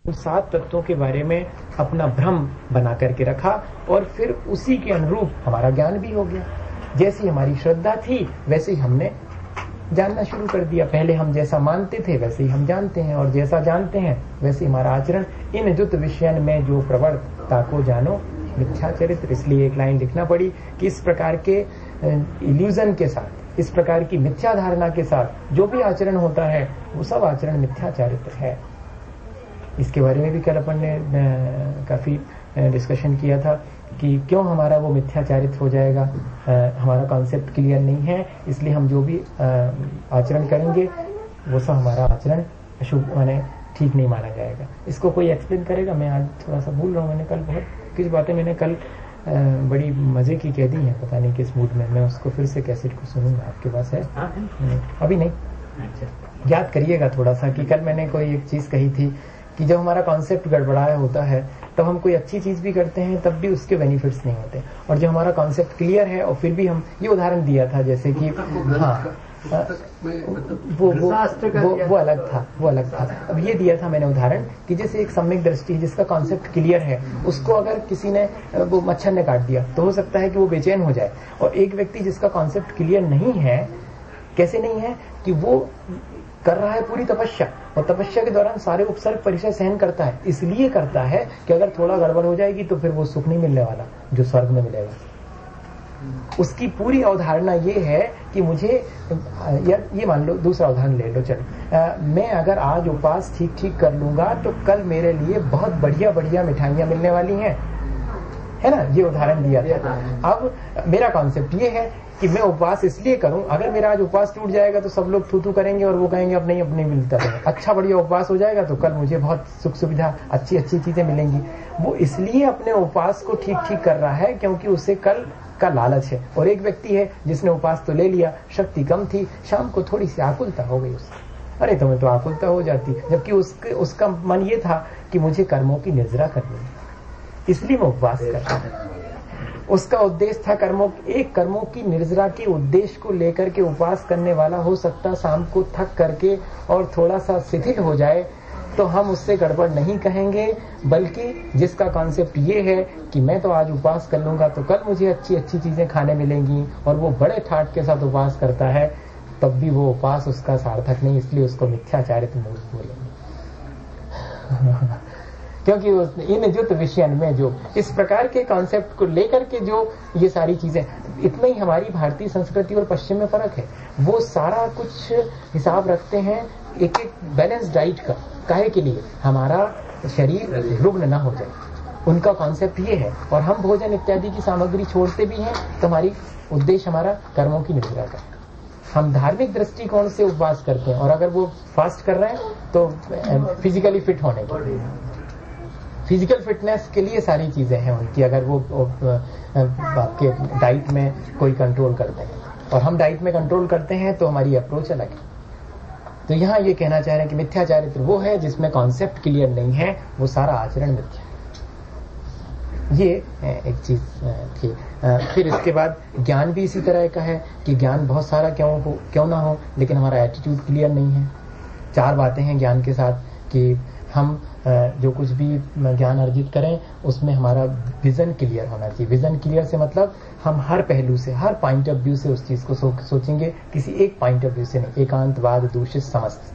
उन 7 तत्वों के बारे में अपना भ्रम बना करके रखा और फिर उसी के अनुरूप हमारा ज्ञान भी हो गया। जैसी हमारी श्रद्धा थी वैसे ही हमने जानना शुरू कर दिया। पहले हम जैसा मानते थे वैसे ही हम जानते हैं, और जैसा जानते हैं वैसे हमारा आचरण। इन जुत विषयन में जो प्रवर्तता को जानो मिथ्या चरित्र। इसलिए एक लाइन लिखना पड़ी कि इस प्रकार के इल्यूजन के साथ, इस प्रकार की मिथ्या धारणा के साथ जो भी आचरण होता है वो सब आचरण मिथ्या चरित्र है। इसके बारे में भी कल अपन ने काफी डिस्कशन किया था कि क्यों हमारा वो मिथ्या चरित्र हो जाएगा। हमारा कॉन्सेप्ट क्लियर नहीं है, इसलिए हम जो भी आचरण करेंगे वो सब हमारा आचरण अशुभ माने ठीक नहीं माना जाएगा। इसको कोई एक्सप्लेन करेगा? मैं आज थोड़ा सा भूल रहा हूँ। मैंने कल बहुत कुछ बातें मैंने कल बड़ी मजे की कह दी हैं, पता नहीं किस मूड में। मैं उसको फिर से कैसेट को सुनूंगा। आपके पास है? अभी नहीं। याद करिएगा थोड़ा सा कि कल मैंने कोई एक चीज कही थी कि जब हमारा कॉन्सेप्ट गड़बड़ाया होता है तब हम कोई अच्छी चीज भी करते हैं तब भी उसके बेनिफिट्स नहीं होते, और जब हमारा कॉन्सेप्ट क्लियर है और फिर भी हम ये उदाहरण दिया था जैसे कि वो अलग था। अब ये दिया था मैंने उदाहरण कि जैसे एक सम्यक दृष्टि जिसका कॉन्सेप्ट क्लियर है, उसको अगर किसी ने वो मच्छर ने काट दिया तो हो सकता है कि वो बेचैन हो जाए। और एक व्यक्ति जिसका कॉन्सेप्ट क्लियर नहीं है, कैसे नहीं है कि वो कर रहा है पूरी तपस्या, और तपस्या के दौरान सारे उपसर्ग परिचय सहन करता है। इसलिए करता है कि अगर थोड़ा गड़बड़ हो जाएगी तो फिर वो सुख नहीं मिलने वाला जो स्वर्ग में मिलेगा। उसकी पूरी अवधारणा ये है कि मुझे ये मान लो, दूसरा उदाहरण ले लो, चलो मैं अगर आज उपवास ठीक कर लूंगा तो कल मेरे लिए बहुत बढ़िया मिठाइयां मिलने वाली हैं, है ना। ये उदाहरण दिया था। अब मेरा कॉन्सेप्ट ये है कि मैं उपवास इसलिए करूं, अगर मेरा आज उपवास टूट जाएगा तो सब लोग थू करेंगे और वो कहेंगे अब नहीं मिलता है। अच्छा बढ़िया उपवास हो जाएगा तो कल मुझे बहुत सुख सुविधा अच्छी चीजें मिलेंगी। वो इसलिए अपने उपवास को ठीक कर रहा है क्योंकि उसे कल का लालच है। और एक व्यक्ति है जिसने उपवास तो ले लिया, शक्ति कम थी, शाम को थोड़ी सी आकुलता हो गई उसकी। अरे तुम्हें तो आकुलता हो जाती, जबकि उसका मन ये था कि मुझे कर्मों की निर्जरा करनी है, इसलिए मैं उपवास कर रहा हूं। उसका उद्देश्य था कर्मों की निर्जरा के उद्देश्य को लेकर के उपवास करने वाला हो सकता शाम को थक करके और थोड़ा सा शिथिल हो जाए, तो हम उससे गड़बड़ नहीं कहेंगे, बल्कि जिसका कॉन्सेप्ट ये है कि मैं तो आज उपवास कर लूंगा तो कल मुझे अच्छी चीजें खाने मिलेंगी, और वो बड़े ठाट के साथ उपवास करता है, तब भी वो उपवास उसका सार्थक नहीं, इसलिए उसको मिथ्याचारित मूर्ख बोलेंगे। क्योंकि इन जुत विषयन में जो इस प्रकार के कॉन्सेप्ट को लेकर के जो ये सारी चीजें, इतना ही हमारी भारतीय संस्कृति और पश्चिम में फर्क है। वो सारा कुछ हिसाब रखते हैं एक बैलेंस डाइट का, काहे के लिए हमारा शरीर रुग्ण ना हो जाए। उनका कॉन्सेप्ट ये है, और हम भोजन इत्यादि की सामग्री छोड़ते भी हैं तो हमारी उद्देश्य हमारा कर्मों की निर्जरा का। हम धार्मिक दृष्टिकोण से उपवास करते हैं, और अगर वो फास्ट कर रहे हैं तो फिजिकली फिट होने के लिए, फिजिकल फिटनेस के लिए सारी चीजें हैं उनकी। अगर वो आपके डाइट में कोई कंट्रोल करते हैं और हम डाइट में कंट्रोल करते हैं तो हमारी अप्रोच अलग है। तो यहाँ ये कहना चाह रहे हैं कि मिथ्याचारित्र वो है जिसमें कॉन्सेप्ट क्लियर नहीं है, वो सारा आचरण मिथ्या है। ये एक चीज थी। फिर इसके बाद ज्ञान भी इसी तरह का है कि ज्ञान बहुत सारा क्यों ना हो, लेकिन हमारा एटीट्यूड क्लियर नहीं है। 4 बातें हैं ज्ञान के साथ कि हम जो कुछ भी ज्ञान अर्जित करें उसमें हमारा विजन क्लियर होना चाहिए। विजन क्लियर से मतलब हम हर पहलू से, हर पॉइंट ऑफ व्यू से उस चीज को सोचेंगे, किसी एक पॉइंट ऑफ व्यू से नहीं। एकांतवाद दूषित समस्त,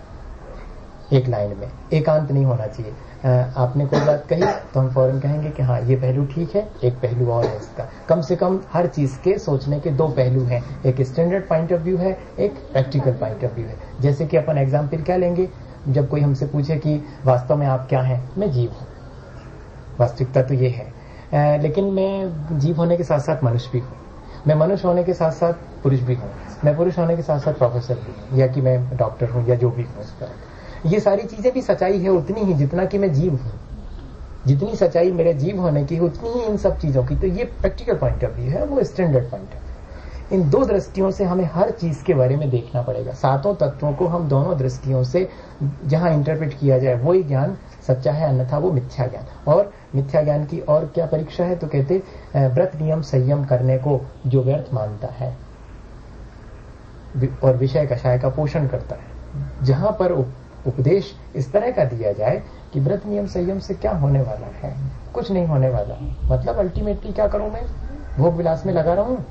एक लाइन में एकांत नहीं होना चाहिए। आपने कोई बात कही तो हम फौरन कहेंगे कि हाँ ये पहलू ठीक है, एक पहलू और है इसका। कम से कम हर चीज के सोचने के 2 पहलू हैं, एक स्टैंडर्ड पॉइंट ऑफ व्यू है, एक प्रैक्टिकल पॉइंट ऑफ व्यू है। जैसे कि अपन एग्जाम्पल क्या लेंगे, जब कोई हमसे पूछे कि वास्तव में आप क्या हैं, मैं जीव हूं, वास्तविकता तो ये है, लेकिन मैं जीव होने के साथ साथ मनुष्य भी हूं, मैं मनुष्य होने के साथ साथ पुरुष भी हूं, मैं पुरुष होने के साथ साथ प्रोफेसर भी हूं, या कि मैं डॉक्टर हूं, या जो भी हूं। इस तरह ये सारी चीजें भी सच्चाई है उतनी ही जितना कि मैं जीव हूं। जितनी सच्चाई मेरे जीव होने की उतनी ही इन सब चीजों की। तो ये प्रैक्टिकल पॉइंट ऑफ व्यू है, वो स्टैंडर्ड पॉइंट है। इन 2 दृष्टियों से हमें हर चीज के बारे में देखना पड़ेगा। 7 तत्वों को हम दोनों दृष्टियों से जहां इंटरप्रेट किया जाए वही ज्ञान सच्चा है, अन्यथा वो मिथ्या ज्ञान। और मिथ्या ज्ञान की और क्या परीक्षा है, तो कहते व्रत नियम संयम करने को जो व्यर्थ मानता है और विषय कषाय का पोषण करता है, जहां पर उपदेश इस तरह का दिया जाए कि व्रत नियम संयम से क्या होने वाला है, कुछ नहीं होने वाला। मतलब अल्टीमेटली क्या करूं मैं, भोग विलास में लगा रहूं।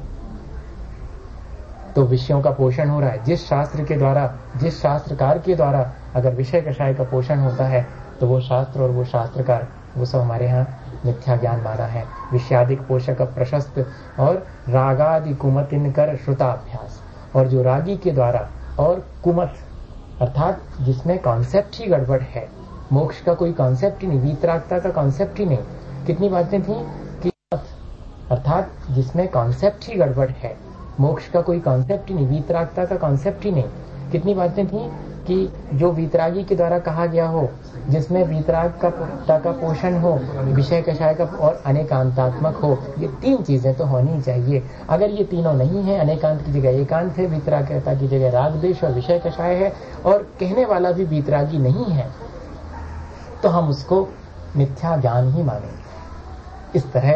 तो विषयों का पोषण हो रहा है। जिस शास्त्र के द्वारा, जिस शास्त्रकार के द्वारा अगर विषय कषाय का पोषण होता है तो वो शास्त्र और वो शास्त्रकार वो सब हमारे यहाँ मिथ्या ज्ञान माना है। विषयादिक पोषक प्रशस्त और रागादि कुमतिन कर श्रुताभ्यास। और जो रागी के द्वारा और कुमत अर्थात जिसमें कॉन्सेप्ट ही गड़बड़ है, मोक्ष का कोई कॉन्सेप्ट ही नहीं, वीतरागता का कॉन्सेप्ट ही नहीं। कितनी बातें थी कि अर्थात जिसमें कॉन्सेप्ट ही गड़बड़ है, मोक्ष का कोई कॉन्सेप्ट ही नहीं, वीतरागता का कॉन्सेप्ट ही नहीं। कितनी बातें थी कि जो वीतरागी के द्वारा कहा गया हो, जिसमें वीतराग का पोषण हो, विषय कषाय का और अनेकांतात्मक हो, ये तीन चीजें तो होनी चाहिए। अगर ये तीनों नहीं है, अनेकांत की जगह एकांत है, वीतरागता की जगह राग द्वेष और विषय कषाय है, और कहने वाला भी वीतरागी नहीं है, तो हम उसको मिथ्या ज्ञान ही मानेंगे। इस तरह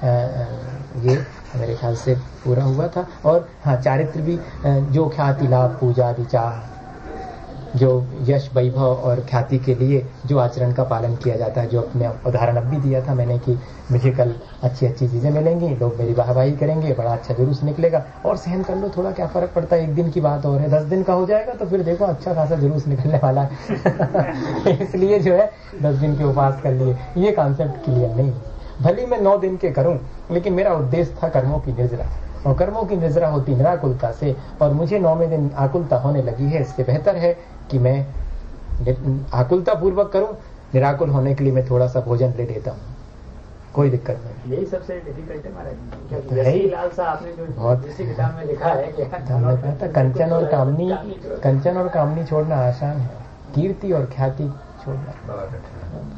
ये मेरे ख्याल से पूरा हुआ था। और हाँ, चारित्र भी जो ख्याति लाभ पूजा आदि चाह, जो यश वैभव और ख्याति के लिए जो आचरण का पालन किया जाता है, जो अपने उदाहरण अब भी दिया था मैंने कि मुझे कल अच्छी अच्छी चीजें मिलेंगी, लोग मेरी वाहवाही करेंगे, बड़ा अच्छा जुलूस निकलेगा, और सहन कर लो, थोड़ा क्या फर्क पड़ता है, एक दिन की बात और है, 10 दिन का हो जाएगा तो फिर देखो अच्छा खासा जुलूस निकलने वाला है। इसलिए जो है 10 दिन के उपवास कर लिए, ये कॉन्सेप्ट क्लियर नहीं। भले मैं 9 दिन के करूं, लेकिन मेरा उद्देश्य था कर्मों की निर्जरा, और कर्मों की निर्जरा होती निराकुलता से, और मुझे 9वें दिन आकुलता होने लगी है। इससे बेहतर है कि मैं आकुलता पूर्वक करूं, निराकुल होने के लिए मैं थोड़ा सा भोजन ले लेता हूं, कोई दिक्कत नहीं। यही सबसे डिफिकल्ट है महाराज। लालसा आपने जो बहुत इसी किताब में लिखा है कि हमने कहा था कंचन और कामनी छोड़ना आसान है, कीर्ति और ख्याति छोड़ना।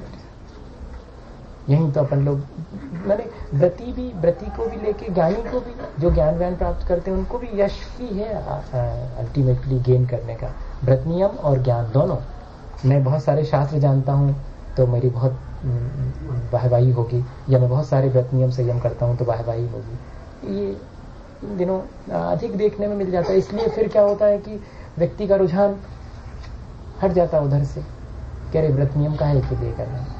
यही तो अपन लोग मैंने व्रती को भी लेके, ज्ञानी को भी, जो ज्ञान व्यान प्राप्त करते हैं उनको भी यश ही है अल्टीमेटली गेन करने का, व्रत नियम और ज्ञान दोनों। मैं बहुत सारे शास्त्र जानता हूँ तो मेरी बहुत वाहवाही होगी, या मैं बहुत सारे व्रत नियम संयम करता हूँ तो वाहवाही होगी। ये इन दिनों अधिक देखने में मिल जाता है। इसलिए फिर क्या होता है कि व्यक्ति का रुझान हट जाता है उधर से, कह रहे व्रत नियम का है कि लिए करना है।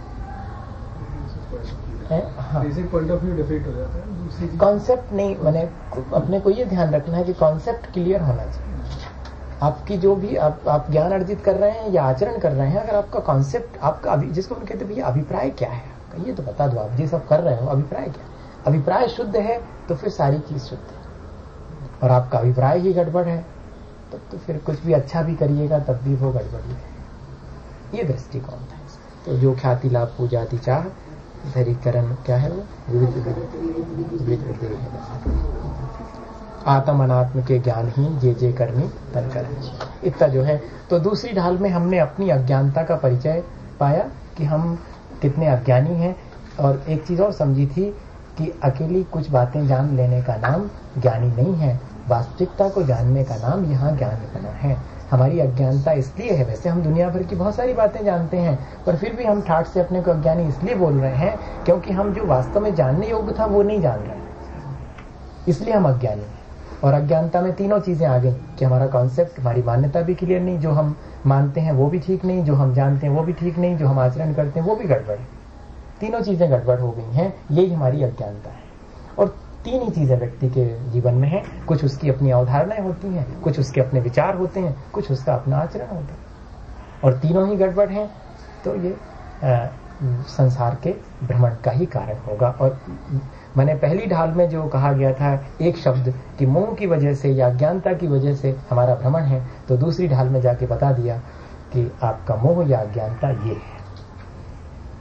हाँ, पॉइंट ऑफ व्यू डिफीट हो जाता है। कॉन्सेप्ट नहीं, मैंने अपने को ये ध्यान रखना है कि कॉन्सेप्ट क्लियर होना चाहिए। आपकी जो भी आप ज्ञान अर्जित कर रहे हैं या आचरण कर रहे हैं, अगर आपका कॉन्सेप्ट, आपका जिसको हम कहते हैं भैया अभिप्राय क्या है आपका, ये तो बता दो, आप जिस सब कर रहे हो अभिप्राय क्या है। अभिप्राय शुद्ध है तो फिर सारी चीज शुद्ध है, और आपका अभिप्राय ही गड़बड़ है तब तो फिर कुछ भी अच्छा भी करिएगा तब भी वो गड़बड़ ही है। ये दृष्टिकोण था। तो जो ख्याति लाभ पूजा आदि चाह धरीकरण क्या है, वो विविध आत्म अनात्म के ज्ञान ही जे जे करनी तन करें, इतना जो है। तो दूसरी ढाल में हमने अपनी अज्ञानता का परिचय पाया कि हम कितने अज्ञानी हैं, और एक चीज और समझी थी कि अकेली कुछ बातें जान लेने का नाम ज्ञानी नहीं है, वास्तविकता को जानने का नाम यहाँ ज्ञान बना है। हमारी अज्ञानता इसलिए है, वैसे हम दुनिया भर की बहुत सारी बातें जानते हैं, पर फिर भी हम ठाठ से अपने को अज्ञानी इसलिए बोल रहे हैं क्योंकि हम जो वास्तव में जानने योग्य था वो नहीं जान रहे, इसलिए हम अज्ञानी हैं। और अज्ञानता में तीनों चीजें आ गई कि हमारा कॉन्सेप्ट, हमारी मान्यता भी क्लियर नहीं, जो हम मानते हैं वो भी ठीक नहीं, जो हम जानते हैं वो भी ठीक नहीं, जो हम आचरण करते हैं वो भी गड़बड़ है। तीनों चीजें गड़बड़ हो गई हैं, यही हमारी अज्ञानता है। और तीन ही चीजें व्यक्ति के जीवन में है, कुछ उसकी अपनी अवधारणाएं होती हैं, कुछ उसके अपने विचार होते हैं, कुछ उसका अपना आचरण होता है, और तीनों ही गड़बड़ हैं तो ये संसार के भ्रमण का ही कारण होगा। और मैंने पहली ढाल में जो कहा गया था एक शब्द कि मोह की वजह से या अज्ञानता की वजह से हमारा भ्रमण है, तो दूसरी ढाल में जाके बता दिया कि आपका मोह या अज्ञानता ये है।